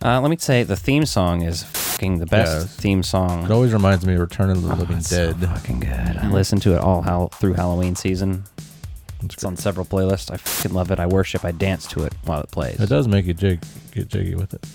Let me say the theme song is fucking the best theme song. It always reminds me of Return of the Living it's Dead. So fucking good. I listen to it all through Halloween season. It's on several playlists. I fucking love it. I worship. I dance to it while it plays. It does make you get jiggy with it.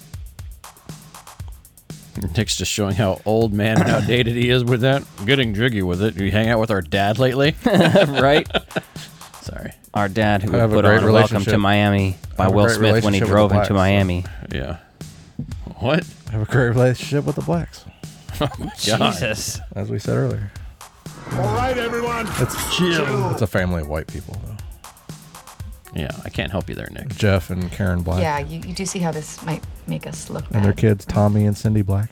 Nick's just showing how old man and outdated he is with that. Getting jiggy with it. You hang out with our dad lately? Right? Sorry. Our dad who I have a put great on Welcome to relationship. Miami by I have a Will great Smith when he relationship with drove the into Blacks, Miami. Yeah. What? I have a great relationship with the Blacks, God. Jesus. as we said earlier. All right, everyone. It's Chill. It's a family of white people, though. Yeah, I can't help you there, Nick. Jeff and Karen Black. Yeah, you do see how this might make us look bad. And their kids, Tommy and Cindy Black.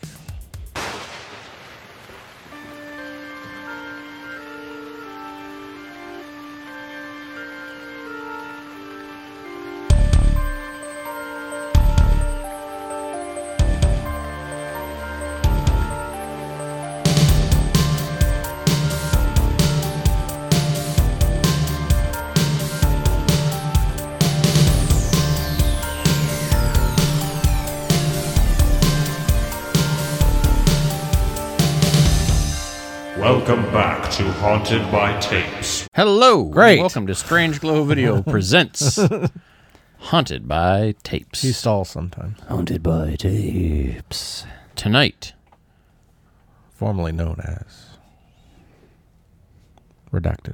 Welcome back to Haunted by Tapes. Hello. Great. Welcome to Strange Glow Video presents Haunted by Tapes. He stalls sometimes. Haunted by Tapes. Tonight, Formerly known as Redacted.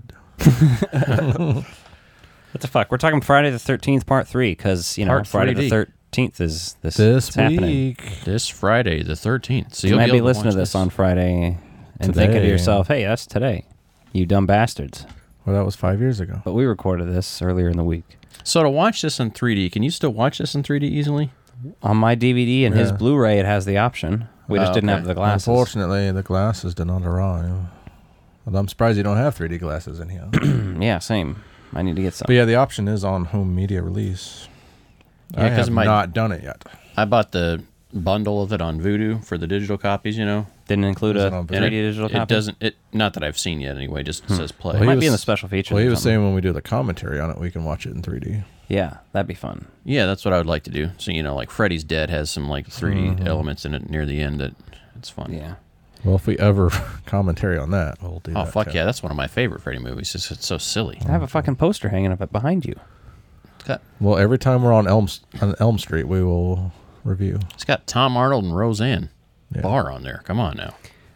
What the fuck? We're talking Friday the 13th, part 3, because, you know, Part Friday 3D. the 13th is This it's happening. week. this Friday, the 13th. So You you'll might be able listening watch to this on Friday and thinking to Today. yourself, hey, that's today. You dumb bastards. Well, that was 5 years ago. But we recorded this earlier in the week. So to watch this in 3D, can you still watch this in 3D easily? On my DVD and his Yeah. Blu-ray, it has the option. We just didn't okay. have the glasses. Unfortunately, the glasses did not arrive. Well, I'm surprised you don't have 3D glasses in here. Yeah, same. I need to get some. But yeah, the option is on home media release. Yeah, I 'cause have my- not done it yet. I bought the bundle of it on Vudu for the digital copies, you know. Didn't include Is a it on 3D video? digital It copy? doesn't. It not that I've seen yet. Anyway, just says play. It Well, might he be in the was- special features. Well, he or was something. saying when we do the commentary on it, we can watch it in 3D. Yeah, that'd be fun. Yeah, that's what I would like to do. So you know, like Freddy's Dead has some like 3D elements in it near the end that it's fun. Yeah. Well, if we ever commentary on that, we'll do Oh that. fuck too. yeah, that's one of my favorite Freddy movies. It's so silly. I have a fucking poster hanging up behind you. Well, every time we're on Elm Street, we will review. It's got Tom Arnold and Roseanne Yeah. Barr on there. Come on now.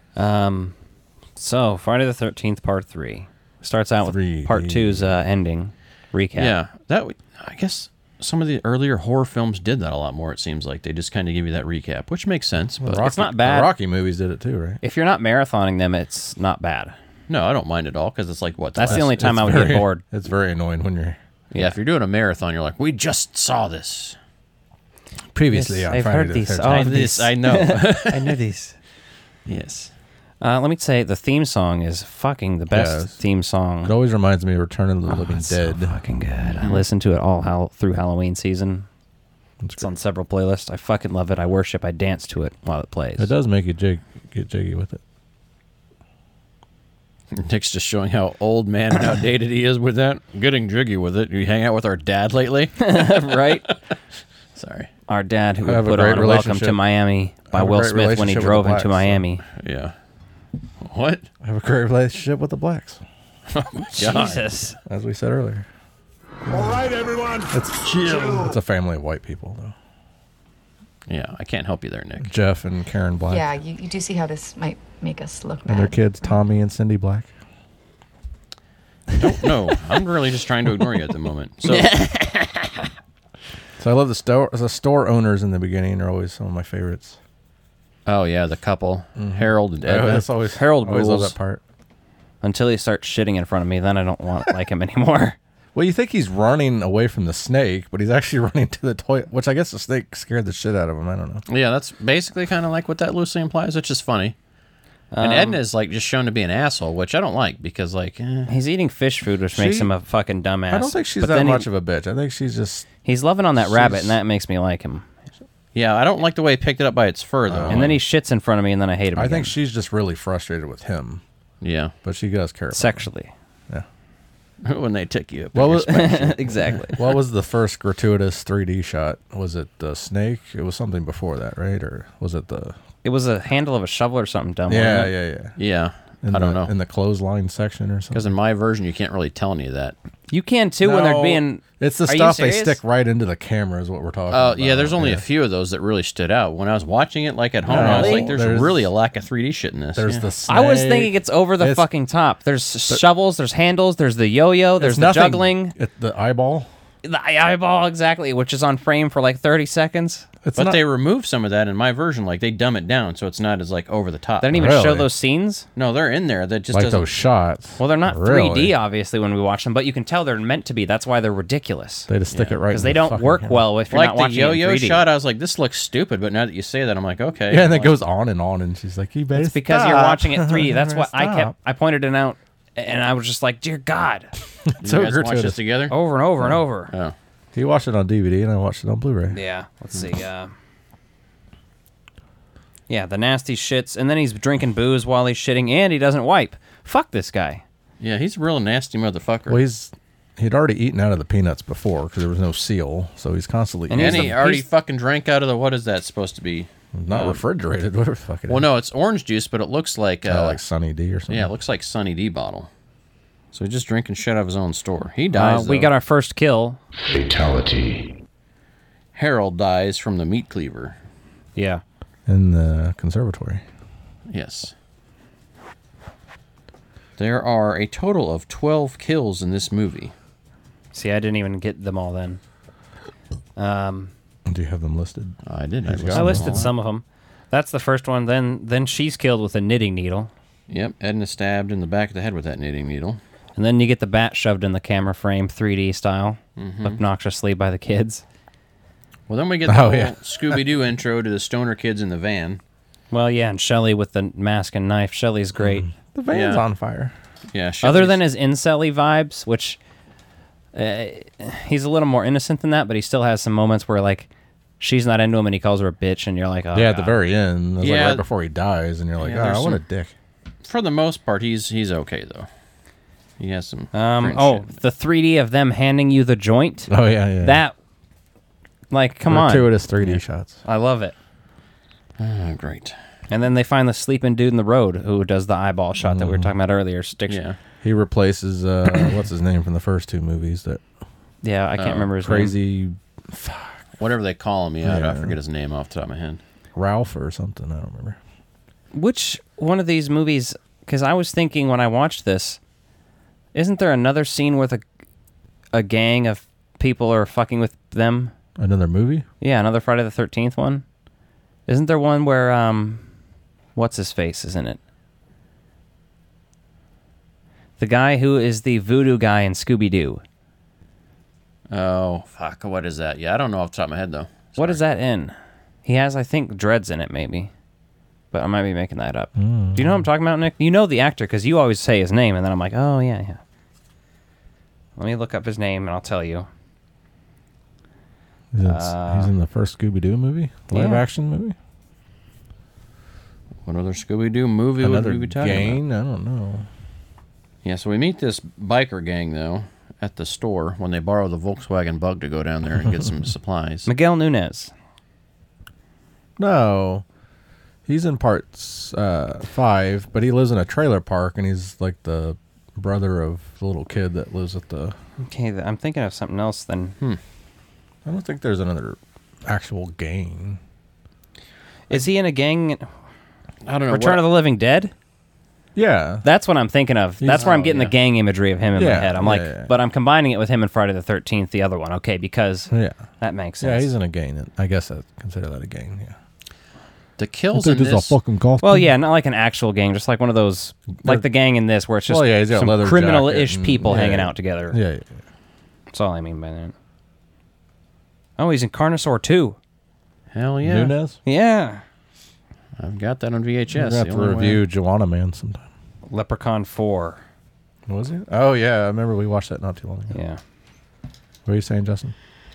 So Friday the 13th, part 3 starts out with 3D. part 2's ending recap. Yeah, I guess some of the earlier horror films did that a lot more. It seems like they just kind of give you that recap, which makes sense. But It's not bad. The Rocky movies did it too, right? If you're not marathoning them, it's not bad. no, I don't mind at all because it's like what That's the last- only time I would very, get bored. It's very annoying when you're Yeah, if you're doing a marathon, you're like, we just saw this. previously Yes, on I've Friday heard the these. 13th. Oh, I, this- I know. I know these. Yes. Let me say the theme song is fucking the best Yes. theme song. It always reminds me of Return of the Living It's Dead. so fucking good. I listen to it all through Halloween season. It's on several playlists. I fucking love it. I worship. I dance to it while it plays. It does make you get jiggy with it. Nick's just showing how old man and outdated he is with that. Getting jiggy with it. You hang out with our dad lately? Right? Sorry. Our dad who I have a put great on Welcome to relationship. Miami I by have a Will great Smith when he relationship with drove the into Blacks, so- Miami. Yeah. What? I have a great relationship with the Blacks, Jesus. as we said earlier. All right, everyone. It's It's a family of white people, though. Yeah, I can't help you there, Nick. Jeff and Karen Black. Yeah, you do see how this might make us look bad. And their kids, Tommy and Cindy Black. No, I'm really just trying to ignore you at the moment. So, So I love the store owners in the beginning are always some of my favorites. oh yeah, the couple, Harold and Edna. That's always Harold always love rules. that part. Until he starts shitting in front of me, then I don't want like him anymore. Well, you think he's running away from the snake, but he's actually running to the toilet, which I guess the snake scared the shit out of him. I don't know. Yeah, that's basically kind of like what that loosely implies, which is funny. And Edna is like just shown to be an asshole, which I don't like because like He's eating fish food, which makes She- him a fucking dumbass. I don't think she's But that then much of a bitch. I think she's just... He's loving on that rabbit, She's- and that makes me like him. yeah, I don't like the way he picked it up by its fur though. And then he shits in front of me, and then I hate him. I again. think she's just really frustrated with him, yeah, but she does care about him. sexually. Yeah. when they took you up. What was Exactly. what was the first gratuitous 3D shot? Was it the snake? It was something before that, right? Or was it the? It was a handle of a shovel or something dumb. Yeah, wasn't it? yeah. Yeah, In I don't the- know. in the clothesline section or Because something. in my version, you can't really tell any of that. You can too when they're being. It's the Are you stuff they serious? stick right into the camera. Is what we're talking Oh, about. yeah, there's only a few of those that really stood out. When I was watching it, like at home, I was Really? like, there's There's- really a lack of 3D shit in this. There's yeah. the. Snake. I was thinking it's over the It's- fucking top. There's shovels, there's handles, there's the yo-yo, there's it's the nothing- juggling, the eyeball. the eyeball exactly, which is on frame for like 30 seconds. It's But not, they removed some of that in my version. Like, they dumb it down so it's not as, like, over the top. They didn't even Really? show those scenes. No, they're in there. That just like doesn't... those shots. Well, they're not Really? 3D obviously when we watch them, but you can tell they're meant to be. That's why they're ridiculous. They just stick it right Because in they the don't fucking work camera. well if you're Like not the watching it in yo-yo 3D. shot, I was like, this looks stupid. But now that you say that, I'm like, okay. Yeah, and it like- goes on, and she's like, "You better." It's because you're stop." watching it 3D. That's what I Stop. kept. I pointed it out, and I was just like, "Dear God," Did so you guys watch gratuitous. this together? over and over and over. Oh. He watched it on DVD, and I watched it on Blu-ray. Yeah. Let's see. Yeah, the nasty shits, and then he's drinking booze while he's shitting, and he doesn't wipe. Fuck this guy. Yeah, he's a real nasty motherfucker. Well, he'd already eaten out of the peanuts before because there was no seal, so he's constantly And and he's he the- already he's- fucking drank out of the, what is that supposed to be? not refrigerated. Whatever the fuck it is. Well, no, it's orange juice, but it looks like... Like Sunny D or something. yeah, it looks like Sunny D bottle. So he's just drinking shit out of his own store. He dies, We though. got our first kill. Fatality. Harold dies from the meat cleaver. Yeah. in the conservatory. Yes. There are a total of 12 kills in this movie. See, I didn't even get them all then. Do you have them listed? I did. He's got I them listed all. some of them. That's the first one. Then she's killed with a knitting needle. Yep, Edna stabbed in the back of the head with that knitting needle. And then you get the bat shoved in the camera frame, 3D style, Mm-hmm. obnoxiously by the kids. Well, then we get the Oh, whole yeah. Scooby-Doo intro to the stoner kids in the van. Well, yeah, and Shelley with the mask and knife. Shelley's great. The van's Yeah. on fire. Yeah, Other Shelley's- than his incel-y vibes, which he's a little more innocent than that, but he still has some moments where, like, she's not into him and he calls her a bitch, and you're like, oh, Yeah, at the God. very end. It was Yeah. like right before he dies, and you're like, Yeah, there's oh, what a some- dick. for the most part, he's okay though. He has some. cringe shit. The 3D of them handing you the joint. Oh, yeah. That, like, come on. Gratuitous 3D shots. I love it. Oh, great. And then they find the sleeping dude in the road who does the eyeball shot that we were talking about earlier. Sticks. Yeah. He replaces, what's his name from the first two movies? That Yeah, I can't remember his name. crazy Whatever they call him, I Yeah. forget his name off the top of my head. Ralph or something. I don't remember. Which one of these movies? Because I was thinking when I watched this, isn't there another scene with a gang of people are fucking with them? Another movie? Yeah, another Friday the 13th one. Isn't there one where what's his face is in it? The guy who is the voodoo guy in Scooby-Doo. Oh, fuck. What is that? Yeah, I don't know off the top of my head, though. What is that in? He has, I think, dreads in it, maybe. But I might be making that up. Do you know what I'm talking about, Nick? You know the actor, because you always say his name, and then I'm like, oh, yeah. Let me look up his name, and I'll tell you. He's in the first Scooby-Doo movie? Live Yeah. action movie? What other Scooby-Doo movie Another would we be talking about? gang? I don't know. Yeah, so we meet this biker gang, though, at the store when they borrow the Volkswagen Bug to go down there and get some supplies. Miguel Nunez. No. He's in parts 5, but he lives in a trailer park, and he's like the brother of the little kid that lives at the... Okay, I'm thinking of something else then. I don't think there's another actual gang. Is he in a gang? I don't know. Return of the Living Dead? Yeah. That's what I'm thinking of. That's where I'm oh, getting yeah. the gang imagery of him in my Yeah, head. I'm yeah, like, yeah. but I'm combining it with him in Friday the 13th, the other one. Okay, because Yeah. that makes Yeah, sense. he's in a gang. I guess I consider that a gang, yeah. The kills in this... fucking golf Well, team. yeah, not like an actual gang, just like one of those, like the gang in this, where it's just Well, yeah, he's got a some leather criminal-ish jacket and- people yeah, hanging yeah. out together. Yeah, yeah. That's all I mean by that. Oh, he's in Carnosaur 2. Hell yeah. Nunez? Yeah. I've got that on We're VHS. going to have the to only way. review Joanna Man sometime. Leprechaun 4. What was it? Oh, yeah. I remember we watched that not too long ago. Yeah. What are you saying, Justin?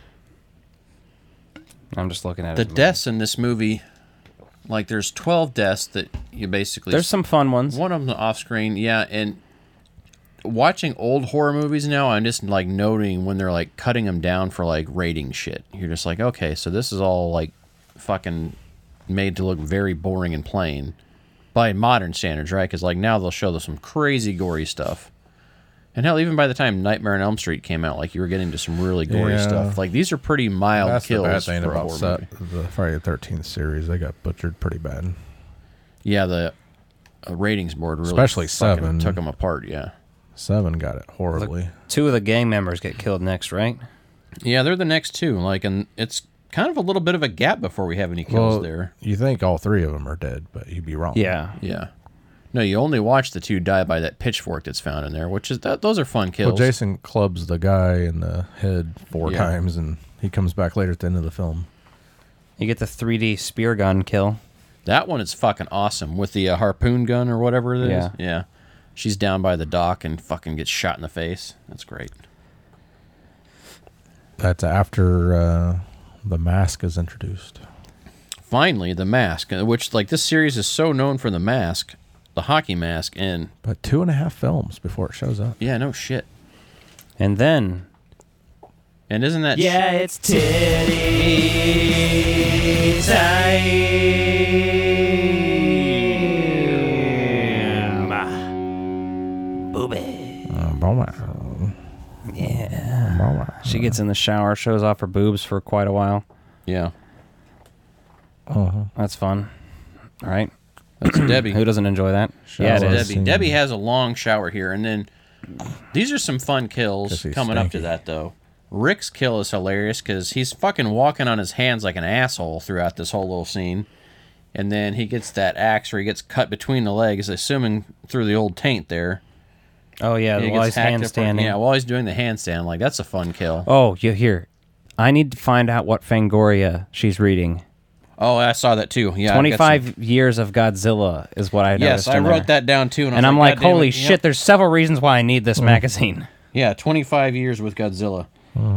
I'm just looking at The it. deaths in this movie, like there's 12 deaths that you basically... There's some fun ones. One of them off screen, yeah, and watching old horror movies now, I'm just like noting when they're like cutting them down for like rating shit. You're just like, okay, so this is all like fucking made to look very boring and plain by modern standards, right? Because like now they'll show some crazy gory stuff. And hell, even by the time Nightmare on Elm Street came out, like you were getting to some really gory stuff. Like these are pretty mild That's kills. the bad thing for a about horror movie. the Friday the 13th series. They got butchered pretty bad. Yeah, the ratings board really Especially fucking 7. took them apart. Yeah, 7 got it horribly. 2 of the gang members get killed next, right? yeah, they're the next 2. Like, and it's kind of a little bit of a gap before we have any kills there. You think all 3 of them are dead, but you'd be wrong. Yeah. Yeah. No, you only watch the 2 die by that pitchfork that's found in there, which is those are fun kills. Well, Jason clubs the guy in the head 4 Yeah. times, and he comes back later at the end of the film. You get the 3D spear gun kill. That one is fucking awesome with the harpoon gun or whatever it is. Yeah. Yeah. She's down by the dock and fucking gets shot in the face. That's great. That's after the mask is introduced. Finally, the mask, which like this series is so known for the mask, the hockey mask, and But 2.5 films before it shows up. yeah, no shit. And then... And isn't that it's titty time. Booby. Yeah. She gets in the shower, shows off her boobs for quite a while. Yeah. That's fun. All right. That's Debbie. Who doesn't enjoy that? Yeah, it Shower. is. Debbie. Debbie has a long shower here, and then these are some fun 'Cause kills he's coming up to stinky. that though. Rick's kill is hilarious because he's fucking walking on his hands like an asshole throughout this whole little scene, and then he gets that axe where he gets cut between the legs, assuming through the old taint there. Oh, yeah, He while gets he's hacked up- handstanding. Yeah, while he's doing the handstand, like that's a fun kill. Oh, you here. I need to find out what Fangoria she's reading. Oh, I saw that too. Yeah, I've got 25 years of Godzilla is what I some- noticed. Yes, I in wrote there. that down too, And I'm "God like, damn holy it." shit, Yep. there's several reasons why I need this magazine. Yeah, 25 years with Godzilla.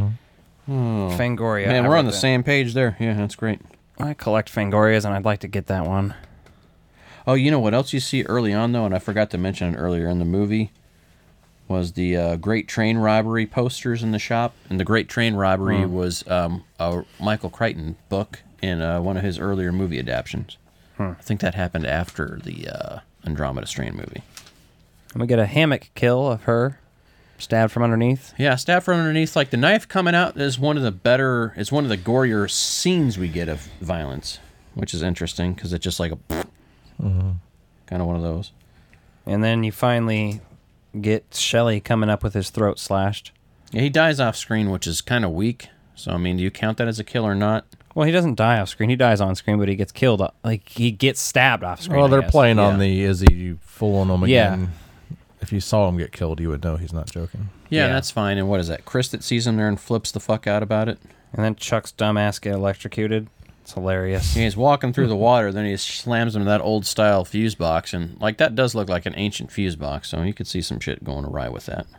Fangoria. Man, I we're on wrote the that. same page there. Yeah, that's great. I collect Fangorias, and I'd like to get that one. Oh, you know what else you see early on, though, and I forgot to mention it earlier in the movie, was the Great Train Robbery posters in the shop. And the Great Train Robbery was a Michael Crichton book in one of his earlier movie adaptions. I think that happened after the Andromeda Strain movie. And we get a hammock kill of her, stabbed from underneath. Yeah, stabbed from underneath. Like, the knife coming out is one of the better, it's one of the gorier scenes we get of violence, which is interesting, because it's just like a kind of one of those. And then you finally get Shelley coming up with his throat slashed. Yeah, he dies off screen, which is kind of weak. So, I mean, do you count that as a kill or not? Well, he doesn't die off screen. He dies on screen, but he gets killed. Like, he gets stabbed off screen. Well, I they're guess. playing on Yeah. the is he fooling them Yeah. again? If you saw him get killed, you would know he's not joking. Yeah, Yeah. that's fine. And what is that? Chris that sees him there and flips the fuck out about it? And then Chuck's dumbass get electrocuted. It's hilarious. Yeah, he's walking through the water, then he slams into that old style fuse box, and like that does look like an ancient fuse box, so you could see some shit going awry with that.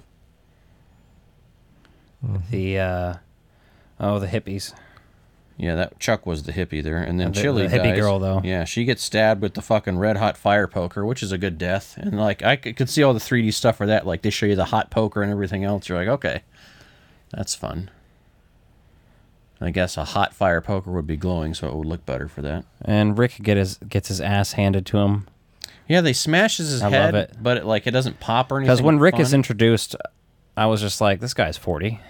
The hippies. Yeah, that Chuck was the hippie there, and then And the Chili hippie dies. girl, though. Yeah, she gets stabbed with the fucking red hot fire poker, which is a good death. And like I could see all the 3D stuff for that. Like they show you the hot poker and everything else. You're like, okay, that's fun. I guess a hot fire poker would be glowing, so it would look better for that. And Rick gets his ass handed to him. Yeah, they smashes his I head, love it. but it doesn't pop or anything. Because when Rick is fun. introduced, I was just like, this guy's 40.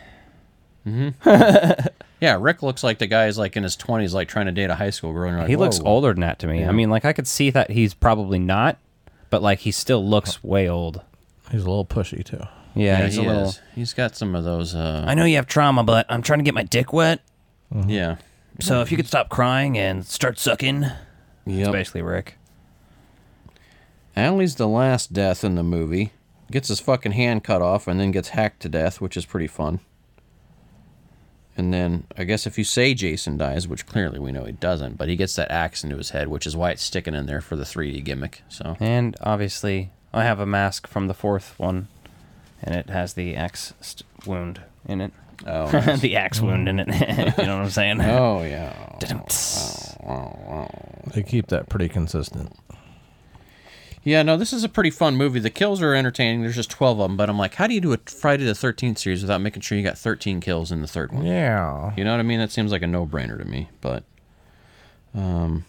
Yeah, Rick looks like the guy is like in his 20s, like trying to date a high school girl. And you're like, He looks whoa. older than that to me. Yeah. I mean, like, I could see that he's probably not, but, like, he still looks way old. He's a little pushy too. Yeah, he's he a little... is. He's got some of those. I know you have trauma, but I'm trying to get my dick wet. Yeah. So if you could stop crying and start sucking. It's Yep. basically Rick. Allie's the last death in the movie. Gets his fucking hand cut off and then gets hacked to death, which is pretty fun. And then, I guess if you say Jason dies, which clearly we know he doesn't, but he gets that axe into his head, which is why it's sticking in there for the 3D gimmick. So And obviously, I have a mask from the fourth one, and it has the axe wound in it. Oh, nice. The axe wound in it. You know what I'm saying? Oh, yeah. They keep that pretty consistent. Yeah, no, this is a pretty fun movie. The kills are entertaining. There's just 12 of them, but I'm like, how do you do a Friday the 13th series without making sure you got 13 kills in the third one? Yeah. You know what I mean? That seems like a no-brainer to me, but some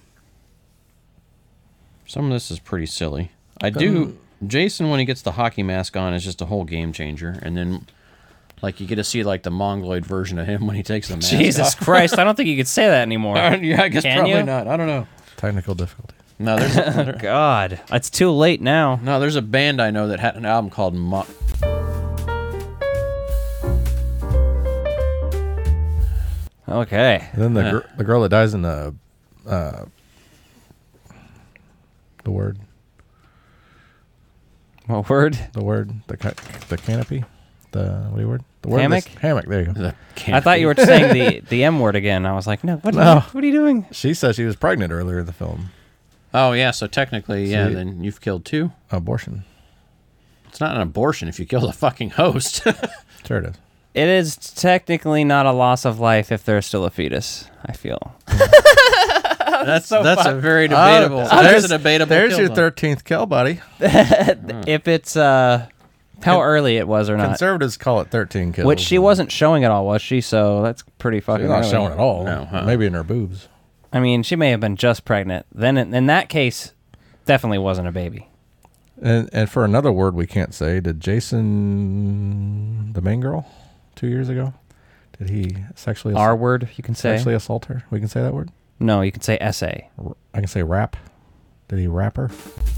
of this is pretty silly. Jason, when he gets the hockey mask on, is just a whole game changer, and then like you get to see like the mongoloid version of him when he takes the mask Jesus off. Christ, I don't think you could say that anymore. Yeah, I guess Can probably you? not. I don't know. Technical difficulty. No, God, it's too late now. there's a band I know that had an album called Okay. And then the girl that dies in the word. What word? The word. The canopy. What do you word? The word. Hammock? Hammock. There you go. I thought you were saying the M word again. I was like, no. What are you doing? She said she was pregnant earlier in the film. Oh, yeah, so technically, yeah, See? then you've killed two. Abortion. It's not an abortion if you kill the fucking host. Sure it is. It is technically not a loss of life if there's still a fetus, I feel. That's a very debatable. There's a debatable. There's kill your zone. 13th kill, buddy. If it's how early it was or not. Conservatives call it 13 kills. Which she wasn't showing at all, was she? So that's pretty fucking She's not early. showing at all. No, huh? Maybe in her boobs. I mean, she may have been just pregnant. Then in that case, definitely wasn't a baby. And for another word we can't say, did Jason, the main girl, 2 years ago, did he sexually R word, you can say. sexually assault her? We can say that word? No, you can say essay. I can say rap. Did he rap her?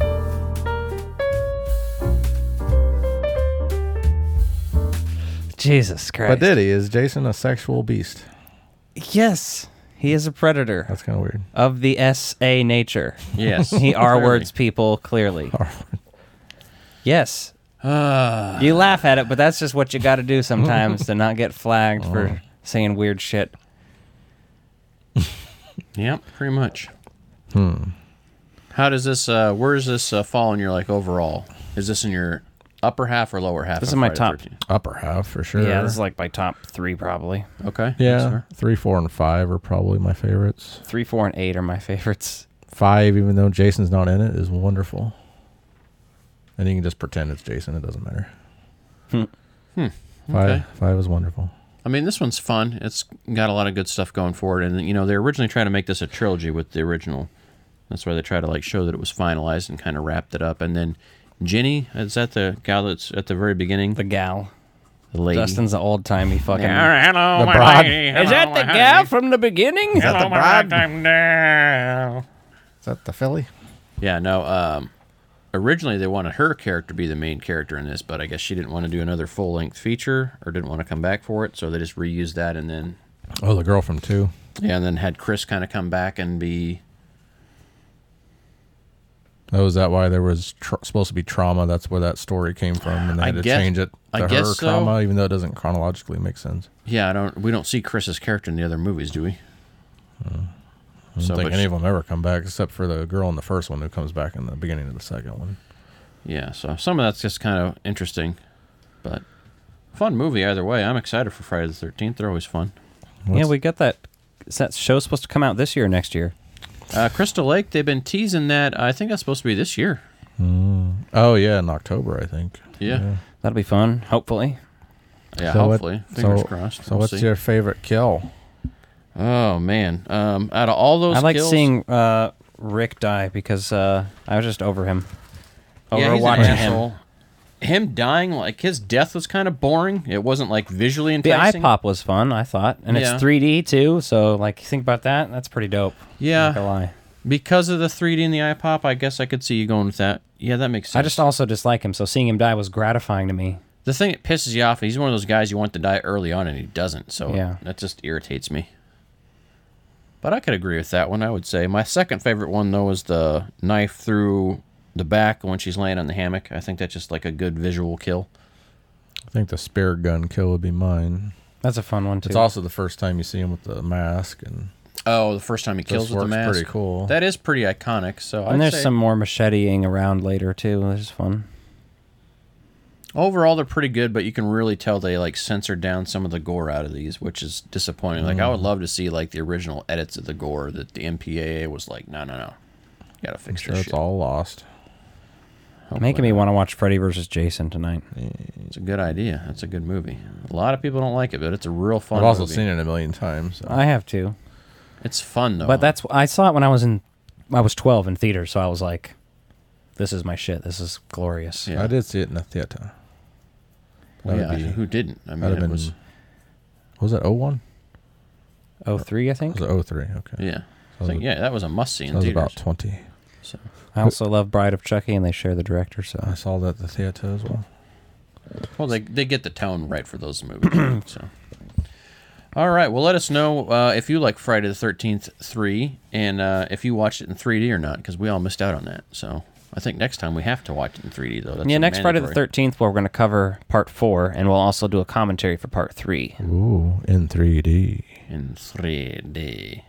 Jesus Christ. But did he? Is Jason a sexual beast? Yes, he is a predator That's kind of weird. of the SA nature. Yes. He R words people clearly. Yes. You laugh at it, but that's just what you got to do sometimes to not get flagged for saying weird shit. Yep, pretty much. How does this? Where does this fall in your like overall? Is this in your upper half or lower half? This of is my Friday top. the 13th? Upper half for sure. Yeah, this is like my top 3 probably. Okay. Yeah, that's fair. 3, 4, and 5 are probably my favorites. 3, 4, and 8 are my favorites. 5, even though Jason's not in it, is wonderful. And you can just pretend it's Jason. It doesn't matter. 5 Okay. 5 is wonderful. I mean, this one's fun. It's got a lot of good stuff going for it, and you know, they originally tried to make this a trilogy with the original. That's why they tried to like show that it was finalized and kind of wrapped it up. And then Ginny, is that the gal that's at the very beginning? The gal. The lady. Justin's the old timey fucking. Hello, The my bride. lady. Is that Hello, the my gal honey. from the beginning? that the Hello, my bride? lifetime now. Is that the filly? Yeah, no. Originally, they wanted her character to be the main character in this, but I guess she didn't want to do another full-length feature or didn't want to come back for it, so they just reused that and then, Oh, the girl from 2. yeah, and then had Chris kind of come back and be. Oh, is that why there was supposed to be trauma? That's where that story came from, and they I had to guess- change it I to guess her so. trauma, even though it doesn't chronologically make sense. Yeah, we don't see Chris's character in the other movies, do we? I don't think any of them ever come back, except for the girl in the first one who comes back in the beginning of the second one. Yeah, so some of that's just kind of interesting, but fun movie either way. I'm excited for Friday the 13th. They're always fun. Yeah, we got that. Is that show supposed to come out this year or next year? Crystal Lake, they've been teasing that. I think that's supposed to be this year. Oh, yeah, in October, I think. Yeah. That'll be fun, hopefully. Yeah, So hopefully. Fingers crossed. So We'll what's see. your favorite kill? Oh, man. Out of all those I like kills, seeing Rick die because I was just over him. yeah, Over he's an watching him. asshole. Him dying, like, his death was kind of boring. It wasn't, like, visually The eye enticing. pop was fun, I thought. And Yeah. it's 3D too, so like think about that. That's pretty dope. Yeah. Not gonna lie. Because of the 3D and the eye pop, I guess I could see you going with that. Yeah, that makes sense. I just also dislike him, so seeing him die was gratifying to me. The thing that pisses you off, he's one of those guys you want to die early on and he doesn't, so Yeah. that just irritates me. But I could agree with that one, I would say. My second favorite one, though, is the knife through the back when she's laying on the hammock. I think that's just like a good visual kill. I think the spear gun kill would be mine. That's a fun one too. It's also the first time you see him with the mask, and Oh, the first time he kills with the works mask. pretty cool. That is pretty iconic. So and I'd there's say some more macheteing around later too. Which is fun. overall they're pretty good, but you can really tell they like censored down some of the gore out of these, which is disappointing. Like I would love to see like the original edits of the gore that the MPAA was like, no, you gotta I'm fix sure this it's shit. all lost. Making me want to watch Freddy vs. Jason tonight. It's a good idea. That's a good movie. A lot of people don't like it, but it's a real fun I've also movie. seen it a million times. So. I have too. It's fun, though. But I saw it when I was 12 in theater, so I was like, this is my shit. This is glorious. Yeah. I did see it in the theater. Well, That'd yeah, be- who didn't? I mean, that'd it have was... Was it 01? 03, I think. Was it 03? Okay. Yeah. So Like, yeah, that was a must-see in I was theaters. about 20. So. I also love Bride of Chucky, and they share the director, I so. saw that at the theater as well. Well, they get the tone right for those movies. So, all right. Well, let us know if you like Friday the 13th 3, and if you watched it in 3D or not, because we all missed out on that. So I think next time we have to watch it in 3D, though. That's Yeah, a next Friday the mandatory. 13th, we're going to cover part 4, and we'll also do a commentary for part 3. Ooh, in 3D. In 3D.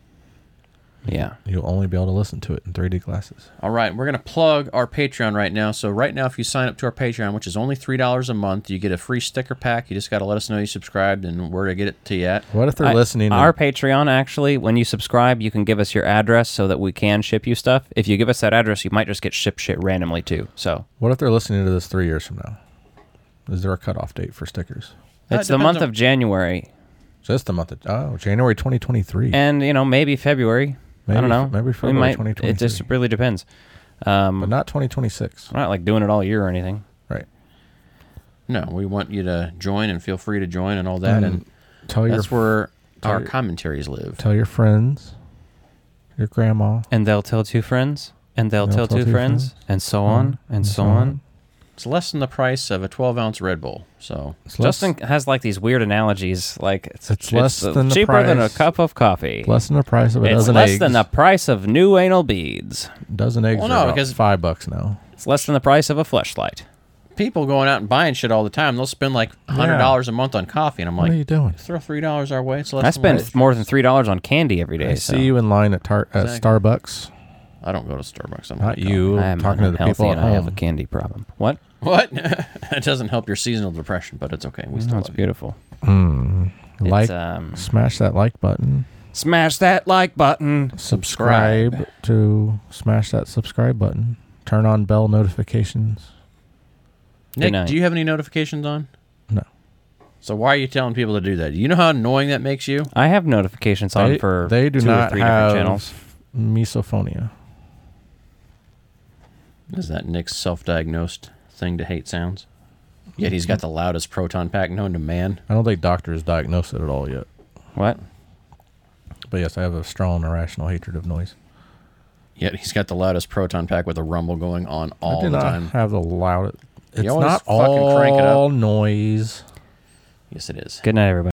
Yeah. You'll only be able to listen to it in 3D glasses. All right, we're going to plug our Patreon right now. So right now, if you sign up to our Patreon, which is only $3 a month, you get a free sticker pack. You just got to let us know you subscribed and where to get it to you at. What if they're listening? Our Patreon, actually, when you subscribe, you can give us your address so that we can ship you stuff. If you give us that address, you might just get shipped shit randomly, too. So What if they're listening to this 3 years from now? Is there a cutoff date for stickers? it's the month of January. Just the month of January 2023. And, maybe February. I don't know. Maybe We February might. 2023. It just really depends. but not 2026. We're not like doing it all year or anything. Right. No, we want you to join and feel free to join and all that. And Tell that's where our your- commentaries live. Tell your friends, your grandma. And they'll tell two friends, and they'll tell two friends, and so on, and so on. It's less than the price of a 12-ounce Red Bull. So It's less, Justin has like these weird analogies, like It's less than the cheaper than a price. cup of coffee. less than the price of a It's dozen less eggs. than the price of new anal beads. dozen eggs Well, are no, about because- $5 now. It's less than the price of a fleshlight. people going out and buying shit all the time, they'll spend like $100 a month on coffee. And I'm What are you like, doing? throw $3 our way. It's less I than spend more than $3 on candy every day. I so. see you in line at Exactly. Starbucks. I don't go to Starbucks. I'm Not you. I am talking to the unhealthy people at and I have a home. candy problem. What? What? It doesn't help your seasonal depression, but it's okay. We still That's love you. beautiful. Like, It's, smash that like button. smash that like button. Subscribe to smash that subscribe button. Turn on bell notifications. Nick, night. do you have any notifications on? No. So why are you telling people to do that? Do you know how annoying that makes you? I have notifications on for they do 2 not or 3 have different channels. misophonia. Is that Nick's self-diagnosed thing to hate sounds? Yet he's got the loudest proton pack known to man. I don't think doctors diagnose it at all yet. What? But yes, I have a strong irrational hatred of noise. Yet he's got the loudest proton pack with a rumble going on I all do the not time. have the loudest. It's always not fucking all crank it up. noise. Yes, it is. Good night, everybody.